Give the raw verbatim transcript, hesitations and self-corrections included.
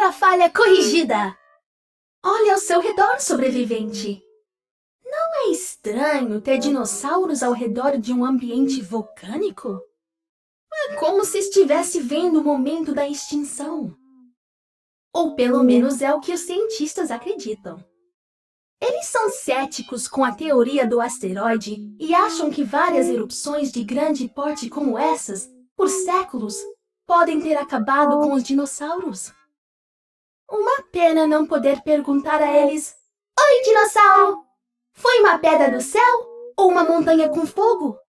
Primeira falha corrigida! Olhe ao seu redor, sobrevivente. Não é estranho ter dinossauros ao redor de um ambiente vulcânico? É como se estivesse vendo o momento da extinção. Ou pelo menos é o que os cientistas acreditam. Eles são céticos com a teoria do asteroide e acham que várias erupções de grande porte como essas, por séculos, podem ter acabado com os dinossauros. Uma pena não poder perguntar a eles: Oi, dinossauro! Foi uma pedra do céu ou uma montanha com fogo?